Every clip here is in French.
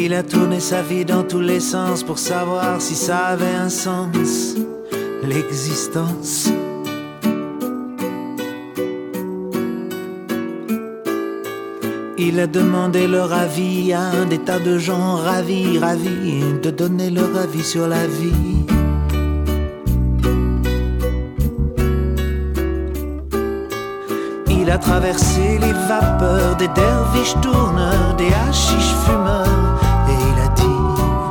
Il a tourné sa vie dans tous les sens pour savoir si ça avait un sens, l'existence. Il a demandé leur avis à des tas de gens ravis, ravis de donner leur avis sur la vie. Il a traversé les vapeurs des derviches tourneurs, des hachiches fumeurs, et il a dit: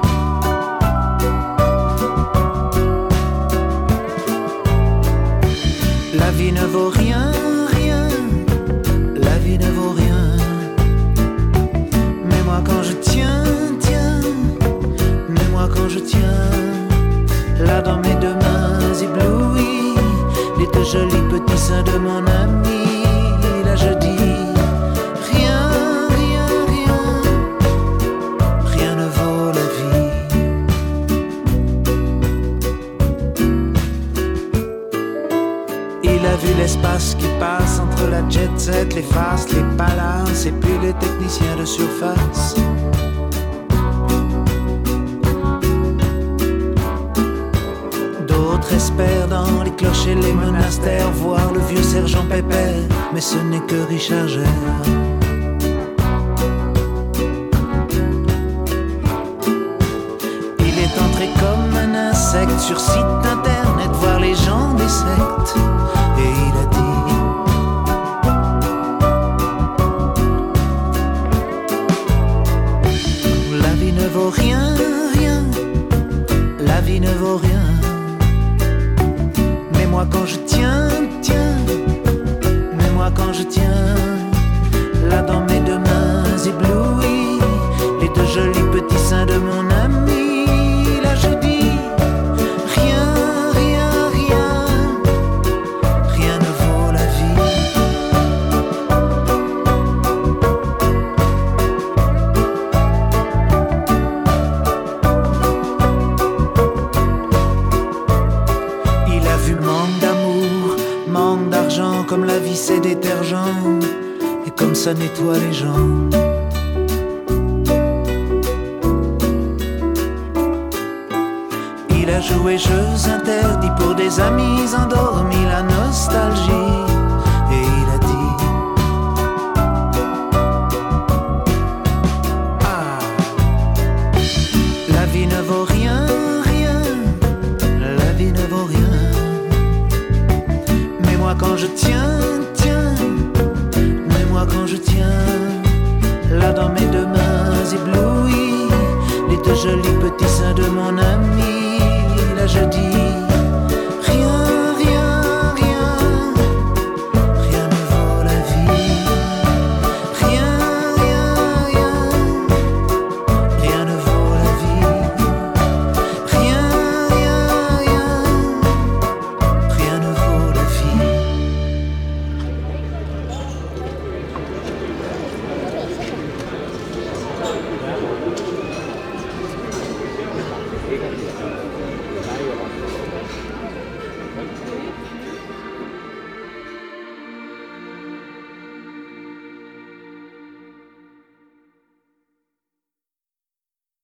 la vie ne vaut rien, rien, la vie ne vaut rien. Mais moi quand je tiens, tiens, mais moi quand je tiens, là dans mes deux mains éblouies, les deux jolis petits seins de mon ami. Là je dis rien, rien, rien, rien ne vaut la vie. Il a vu l'espace qui passe entre la jet set, les fastes, les palaces et puis les techniciens de surface. D'autres espèrent dans les clochers, les monastères, voir le vieux sergent Pépère, mais ce n'est que Richard Gere. Il est entré comme un insecte sur site internet, voir les gens des sectes, et il a dit: la vie ne vaut rien, rien, la vie ne vaut rien. Mais moi quand je tiens, tiens, mais moi quand je tiens, là dans mes deux mains éblouies, les deux jolis petits seins de mon ami, là je dis rien, rien, rien, rien ne vaut la vie. Il a vu manque d'amour, manque d'argent, comme la vie c'est détergent, et comme ça nettoie les gens. Il a joué jeux interdits pour des amis endormis, la nostalgie, et il a dit: ah, la vie ne vaut rien, rien, la vie ne vaut rien. Mais moi quand je tiens,